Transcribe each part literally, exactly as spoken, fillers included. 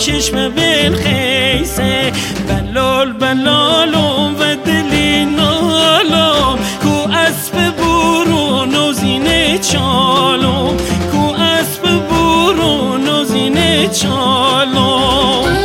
چشم بلخیسه. بلال بلالم و دلی نالم، کو اسب برون و زینه چالم، کو اسب برون و زینه چالم.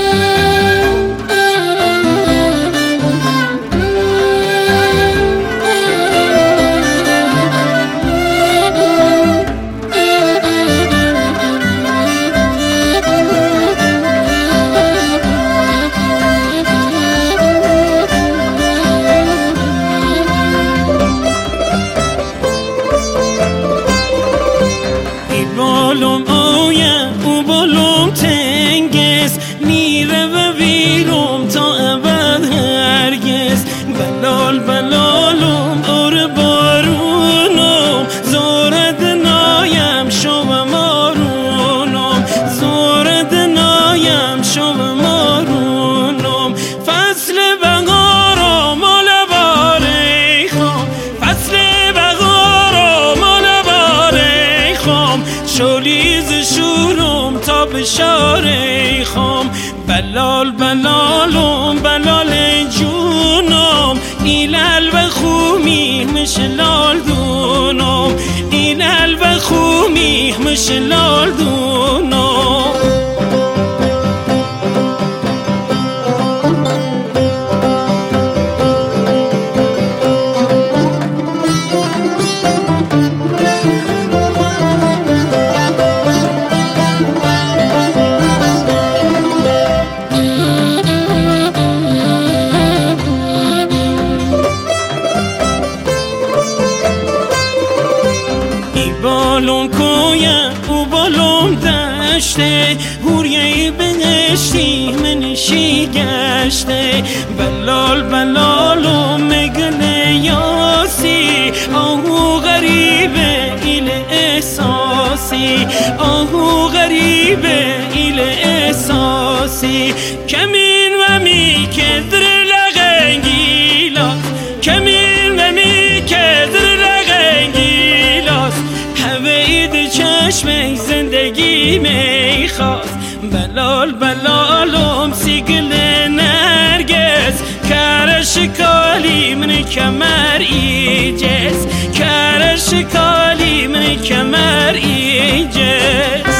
بالم آیم او بالم تنگس، میره و ویرم تا ابد هرگز. بلال بلالم اور بارونم، زورد نایم شو مارونم، زورد نایم شو مارونم. فصل بهارم مال باره خام، فصل بهارم مال باره خام. شولیز شورم تا بشاره خام. بلال بلالم بلال جونم، ایلال و خومی مشلال دونم، ایلال و خومی مشلال دونم. بالون کویم او بالون دشته، هوریه بهشتی منشی گشته. بلال بلالم مگل یاسی، آهو غریبه ایل احساسی، آهو غریبه ایل احساسی. کمین و می کدر لغنگیلا، کمین و می کدر لغنگیلا. هوید چشم زندگی میخواست. بلال بلالم سیگل نرگس، کرش کالی من کمر ایجز، کرش کالی من کمر ایجز.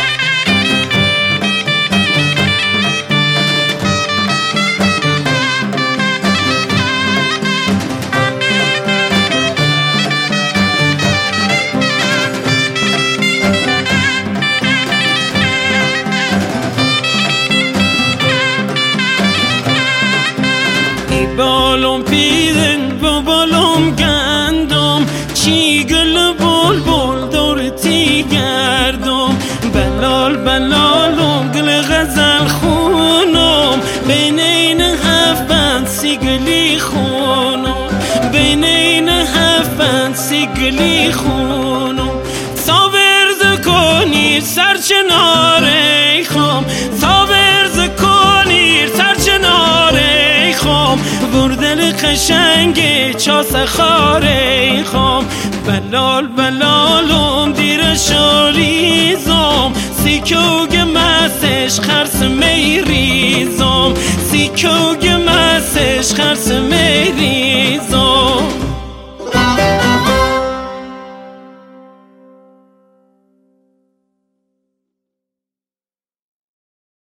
بالم پیرن و بالم گندم، چی گل بول بول دورتی گردم. بلال بلالم گل غزل خونم، بین این هفت بند سیگلی خونم، بین این هفت بند سیگلی خونم. ساورز کنی سرچناره خام، ساورز کنی سرچناره خام. بردل قشنگ چاس خاره خام. بلال بلالم دیر شاریزم، سیکوگ مسش خرس میری